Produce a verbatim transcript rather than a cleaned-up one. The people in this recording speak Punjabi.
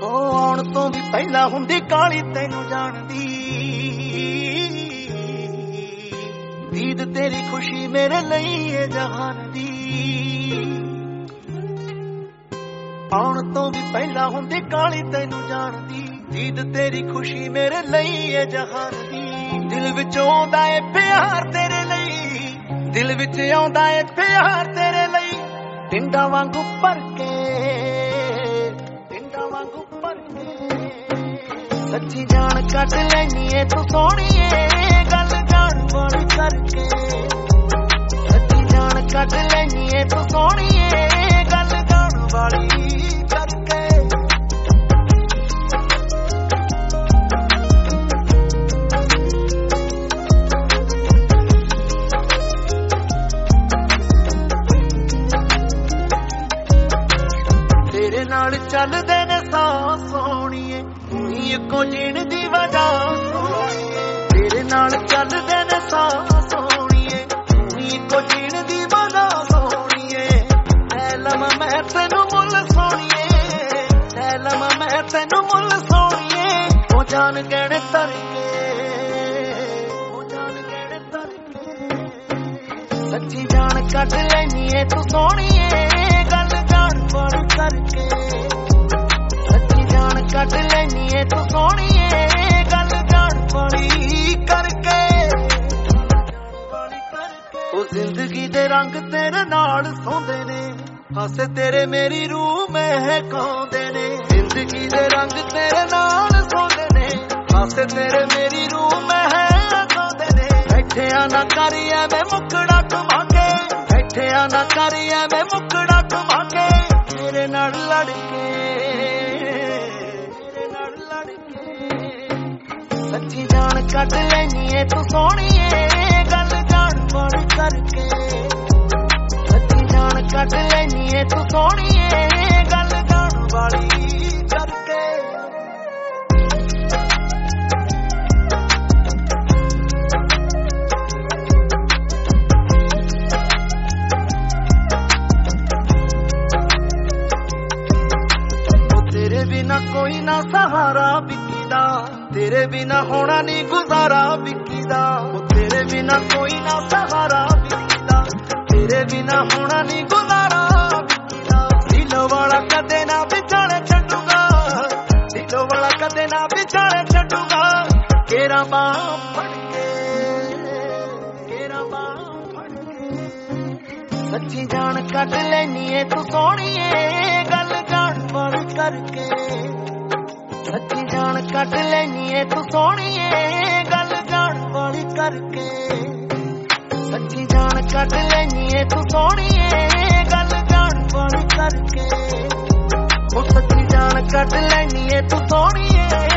ਆਉਣ ਤੋਂ ਵੀ ਪਹਿਲਾਂ ਹੁੰਦੀ ਕਾਲੀ ਤੈਨੂੰ ਜਾਣਦੀ। ਦੀਦ ਤੇਰੀ ਖੁਸ਼ੀ ਮੇਰੇ ਲਈ ਏ ਜਹਾਨ ਦੀ। ਆਉਣ ਤੋਂ ਵੀ ਪਹਿਲਾਂ ਹੁੰਦੀ ਕਾਲੀ ਤੈਨੂੰ ਜਾਣਦੀ। ਦੀਦ ਤੇਰੀ ਖੁਸ਼ੀ ਮੇਰੇ ਲਈ ਏ ਜਹਾਨ ਦੀ। ਦਿਲ ਵਿੱਚ ਆਉਂਦਾ ਏ ਪਿਆਰ ਤੇਰੇ ਲਈ, ਦਿਲ ਵਿੱਚ ਆਉਂਦਾ ਏ ਪਿਆਰ ਤੇਰੇ ਲਈ। ਪਿੰਡਾਂ ਵਾਂਗੂ ਭਰ ਕੇ, ਪਿੰਡਾਂ ਵਾਂਗੂ ਭਰ ਕੇ। ਸੱਚੀ ਜਾਨ ਕੱਢ ਲੈਨੀ ਏ ਤੂੰ ਸੋਹਣੀਏ, ਗੱਲ ਜਾਣ ਵਾਲੀ ਕਰਕੇ। ਸੱਚੀ ਜਾਨ ਕੱਢ ਲੈਨੀ ਏ ਤੂੰ ਸੋਹਣੀਏ, ਗੱਲ ਜਾਣ ਵਾਲੀ ਕਰਕੇ। ਤੇਰੇ ਨਾਲ ਚੱਲਦੇ ਨੇ ਸਾਹ ਸੋਹਣੀਏ, ਤੂੰ ਹੀ ਇੱਕੋ ਜੀਣ ਦੀ ਵਜ੍ਹਾ ਸੋਹਣੀਏ। ਤੇਰੇ ਨਾਲ ਚੱਲਦੇ ਨੇ ਸਾਹ ਸੋਹਣੀਏ, ਤੂੰ ਹੀ ਇੱਕੋ ਜੀਣ ਦੀ ਵਜ੍ਹਾ ਸੋਹਣੀਏ। ਲੈ ਲਵਾਂ ਮੈਂ ਤੈਨੂੰ ਮੁੱਲ ਸੋਹਣੀਏ, ਲੈ ਲਵਾਂ ਮੈਂ ਤੈਨੂੰ ਮੁੱਲ ਸੋਹਣੀਏ। ਉਹ ਜਾਨ ਗਹਿਣੇ ਧਰ ਕੇ, ਉਹ ਜਾਨ ਗਹਿਣੇ ਧਰ ਕੇ। ਸੱਚੀ ਜਾਨ ਕੱਢ ਲੈਨੀ ਏ ਤੂੰ ਸੋਹਣੀਏ, ਗੱਲ ਜਾਣ ਵਾਲੀ ਕਰਕੇ। ਸੱਚੀ ਜਾਨ ਕੱਢ ਲੈਨੀ ਏ ਤੂੰ ਸੋਹਣੀਏ, ਗੱਲ ਜਾਣ ਵਾਲੀ ਕਰਕੇ। ਉਹ ਜ਼ਿੰਦਗੀ ਦੇ ਰੰਗ ਤੇਰੇ ਨਾਲ ਸੌਂਦੇ ਨੇ, ਹਾਸੇ ਤੇਰੇ ਮੇਰੀ ਰੂਹ ਮਹਿਕਾਉਂਦੇ ਨੇ। ਜ਼ਿੰਦਗੀ ਦੇ ਰੰਗ ਤੇਰੇ ਨਾਲ ਸੌਂਦੇ ਨੇ, ਹਾਸੇ ਤੇਰੇ ਮੇਰੀ ਰੂਹ ਮਹਿਕਾਉਂਦੇ ਨੇ। ਬੈਠਿਆ ਨਾ ਕਰੀ ਐਵੇਂ ਮੁੱਕੜਾ ਘੁਮਾ ਕੇ, ਬੈਠਿਆ ਨਾ ਕਰੀ ਐਵੇਂ ਮੁੱਕੜਾ ਘੁਮਾ ਕੇ। ਮੇਰੇ ਨਾਲ ਲੜ ਕੇ, ਮੇਰੇ ਨਾਲ ਲੜ ਕੇ। ਸੱਚੀ ਜਾਨ ਕੱਢ ਲੈਨੀ ਏ ਤੂੰ ਸੋਹਣੀਏ, ਗੱਲ ਜਾਣ ਵਾਲੀ ਕਰਕੇ। ਸੱਚੀ ਜਾਨ ਕੱਢ ਲੈਨੀ ਏ ਤੂੰ ਸੋਹਣੀਏ, ਗੱਲ ਜਾਣ ਵਾਲੀ ਕਰਕੇ। ਤੇਰੇ ਬਿਨਾ ਕੋਈ ਨਾ ਸਹਾਰਾ ਵਿੱਕੀ ਦਾ, ਤੇਰੇ ਬਿਨਾ ਹੋਣਾ ਨੀ ਗੁਜ਼ਾਰਾ ਵਿੱਕੀ ਦਾ। ਤੇਰੇ ਬਿਨਾ ਕੋਈ ਨਾ ਸਹਾਰਾ ਵਿੱਕੀ ਦਾ, ਤੇਰੇ ਬਿਨਾ ਹੋਣਾ ਨੀ ਗੁਜ਼ਾਰਾ ਵਿੱਕੀ ਦਾ। ਦਿਲੋਂ ਵਾਲਾ ਕਦੇ ਨਾ ਵਿਛਾੜੇ ਛੱਡੂਗਾ, ਦਿਲੋਂ ਵਾਲਾ ਕਦੇ ਨਾ ਵਿਛਾੜੇ ਛੱਡੂਗਾ। ਕੇਰਾ ਬਾਂਹ ਫੜ ਕੇ, ਕੇਰਾ ਬਾਂਹ ਫੜ ਕੇ। ਸੱਚੀ ਜਾਨ ਕੱਢ ਲੈਨੀ ਏ ਤੂੰ ਸੋਹਣੀਏ, ਗੱਲ ਜਾਣ ਵਾਲੀ ਕਰਕੇ। ਸੱਚੀ ਜਾਨ ਕੱਢ ਲੈਨੀ ਏ ਤੂੰ ਸੋਹਣੀਏ, ਗੱਲ ਜਾਣ ਵਾਲੀ ਕਰਕੇ। ਸੱਚੀ ਜਾਨ ਕੱਢ ਲੈਨੀ ਏ ਤੂੰ ਸੋਹਣੀਏ, ਗੱਲ ਜਾਣ ਵਾਲੀ ਕਰਕੇ। ਉਹ ਸੱਚੀ ਜਾਨ ਕੱਢ ਲੈਨੀ ਏ ਤੂੰ ਸੋਹਣੀਏ,